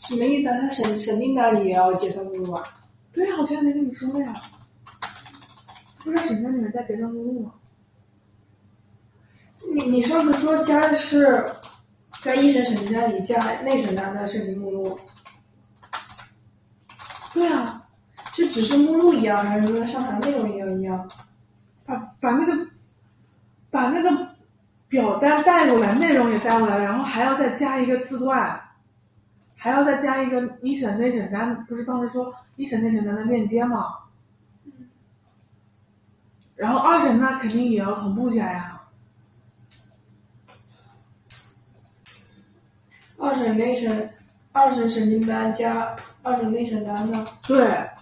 什么意思啊？他审订单里也要结算目录啊？ 对啊，我前两天跟你说了呀，不是审单里面加结算目录吗？ 你上次说加的是在一审审订单里加内审单的审计目录。 对啊， 是只是目录一样，还是说上传内容也一样？ 把那个表单带过来，内容也带过来，然后还要再加一个字段，还要再加一个一审内审单，不是当时说一审内审单的链接吗？然后二审那肯定也要同步加呀。 二审审订单加二审内审单的。 对。